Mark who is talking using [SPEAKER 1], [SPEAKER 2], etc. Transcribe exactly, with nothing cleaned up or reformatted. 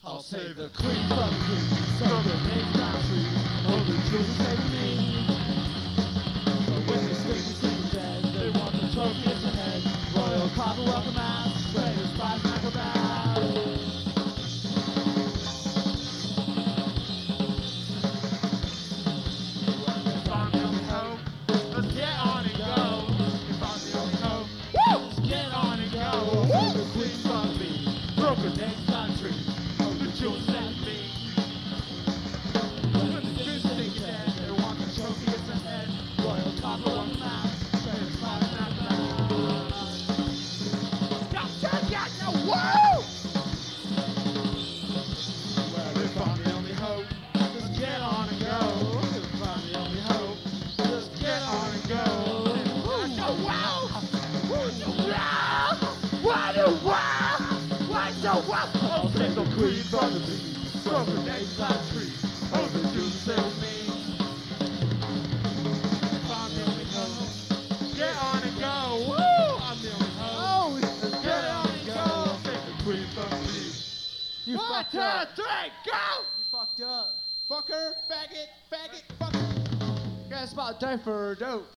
[SPEAKER 1] I'll save the queen from the queen, so the name's not free. Oh, the truth is saving me. But when they stick me to the bed, they want the trophy at the head. Royal Commonwealth of Mass, Raiders, spies, and acrobats. If I'm the only hope, let's get on and go. If I'm the only hope, let's get on and go. I'll save the queen from me, broken names not tree. You'll send me. When the kids think dead, they want the trophy at the head. Royal Combo on the map, Raiders, spies, and acrobats. Got got no woo! Well, if I'm the only hope, just get on and go. If I'm the only hope, just get on and go. Woo! Wow! Woo! Wow! What wow! What's the wow? I'll save the queen from the beast, from the name's not tree. Oh, the dude save me. If I'm the only hope, get on and go. Woo! I'm the only hope. Oh, let's get on and go. I'll save the queen from the beast. You One, two, up. three, go!
[SPEAKER 2] You fucked up. Fucker, faggot, faggot, fucker. You guys about die for dope.